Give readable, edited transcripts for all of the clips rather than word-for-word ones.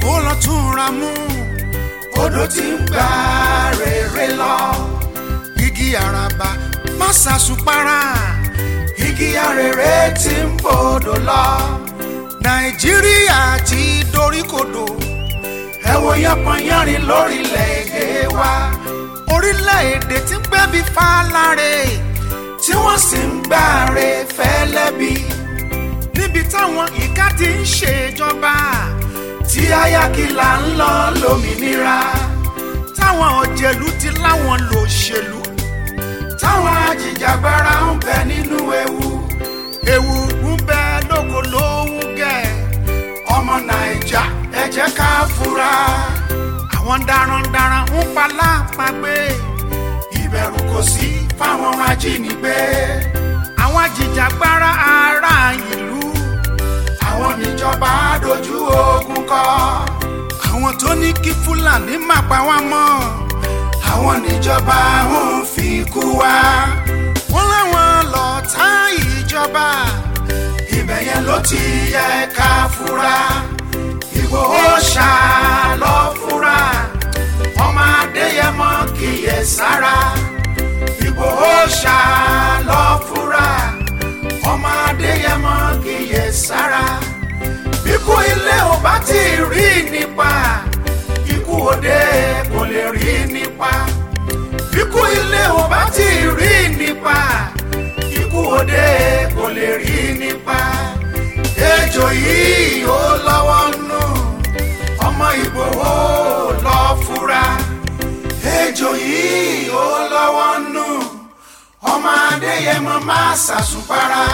kó lọ túnra mú odò tí ń gbà rere lọ. Igi àràbà má ṣàṣùpárà igi arèrè tí ń bodò lọ. Nàìjíríà ti doríkodò ẹ wo yánpọnyánrin lórílẹ̀-èdè wa. Orílẹ̀-èdè tí ń gbẹ́bí fáláre tí wọ́n sì ń gbàre fẹ́lẹ́bí. Níbi táwọn ìka ti ń ṣèjọba tí ayákìlá ń lọ lómìnira. Táwọn òjèlú ti láwọn lòṣèlú. Táwọn ajìjàgbara ń bẹ nínú ewu. Ewu ń bẹ lóko lóhùn gẹ̀. Ọmọ Nàìjà ẹ jẹ́ ká fura. Àwọn darandaran ń pa lápàgbé. Ìbẹ̀rù kò sí fáwọn ajínigbé. Àwọn ajìjàgbara ará ìlú. Àwọn níjọba dojú ogun kọ. Àwọn tó ní kí Fúlàní má pa wá mọ́. Àwọn níjọba ń fi kú wá. Wọ́n láwọn lọ̀tá ìjọba. Ibẹ̀ yẹn ló ti yẹ ká fura. Ìgbòho ṣá lọ fura. Ọmọ Adéyẹmọ kíyè sára. Ìgbòho ṣá lọ fura. Ọmọ Adéyẹmọ kíyè sára. Bíkú ilé ò bá ti rí nípa. Ikú òde kò lè rí nípa. Bíkú ilé ò bá ti rí nípa. Ikú òde kò lè rí nípa. Ejò yìí ó lọ́wọ́ nù. Ọmọ Ìgbòho lọ fura. Ejò yìí ó lọ́wọ́ nù. Ọmọ Adéyẹmọ má ṣàṣùpárà.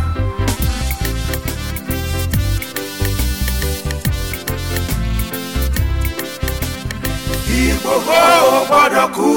Ìgbòho ò gbọ́dọ̀ kú.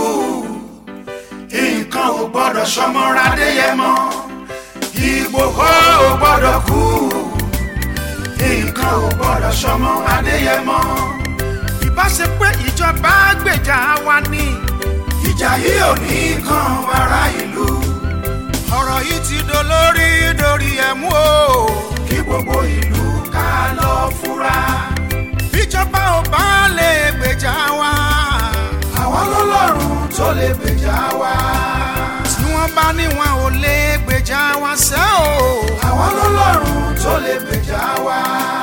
Nǹkan ò gbọ́dọ̀ ṣọmọ Adéyẹmọ. Ìgbòho ò gbọ́dọ̀ kú. Nǹkan ò gbọ́dọ̀ ṣọmọ Adéyẹmọ. Ìbá ṣe pé ìjọba gbèjà wa ni. Ìjà yìí ò ní kan ará ìlú. Ọ̀rọ̀ yìí ti dolórí dorí ẹ̀mú o. Kí gbogbo ìlú ká lọ fura. Bíjọba ò bá lè gbèjà wa. Àwọn lọ́lọ́run tó lè gbèjà wa. Tí wọ́n bá ní wọn ò lè gbèjà wa ṣé o. Àwọn lọ́lọ́run tó lè gbèjà wa.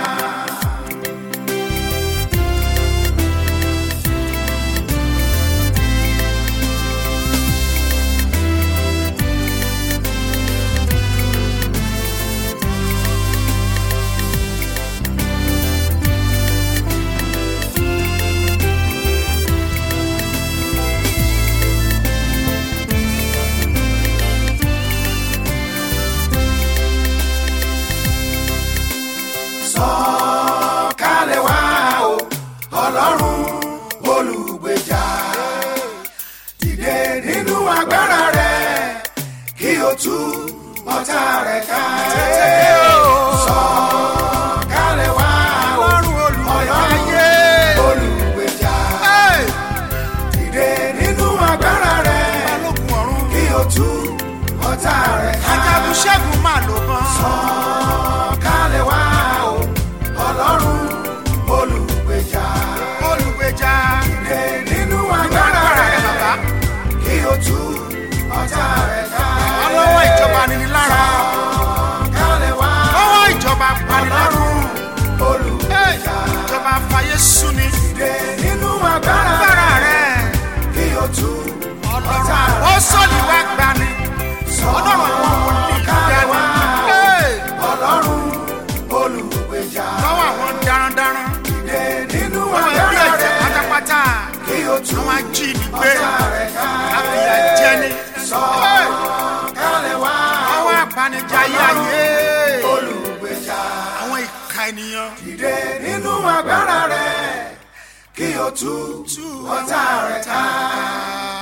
Sọ̀kalẹ̀ wá o, Ọlọ́run olùgbèjà. Dìde nínú agbára rẹ̀ kí o tú ọ̀tá rẹ̀ ká. Sọ̀kalẹ̀ wá o, Ọlọ́run olùgbèjà. Dìde nínú agbára rẹ̀ kí o tú ọ̀tá rẹ̀ ká. Ajagun ṣẹ́gun máa lò gan. Sọ̀kalẹ̀ wá o, Ọlọ́run olùgbèjà. Olùgbèjà. Dìde nínú agbára rẹ̀ kí o tú ọ̀tá rẹ̀ ká. Ọlọ́wọ́ ìjọba nini lára. Sọ̀kalẹ̀ wá o, ọwọ́ ìjọba panilẹ́rù. Olùgbèjà. Ìjọba fàyè súni. Dìde nínú agbára rẹ̀ kí o tú ọ̀tá rẹ̀ ká. Ó sọ̀lì wá gbani. Ọlọ́run àwọn wòlíì dẹ́wà. Ọlọ́run olùgbèjà. Lọ́wọ́ àwọn darandaran. Dìde nínú agbára rẹ̀ pátápátá. Kí o tú àwọn ajínigbé. Àfìyà jẹni. Sọ̀kalẹ̀ wá. Àwọn apanijayé ayé. Olùgbèjà. Àwọn ìka ènìyàn. Dìde nínú agbára rẹ̀ kí o tú ọ̀tá rẹ̀ ká.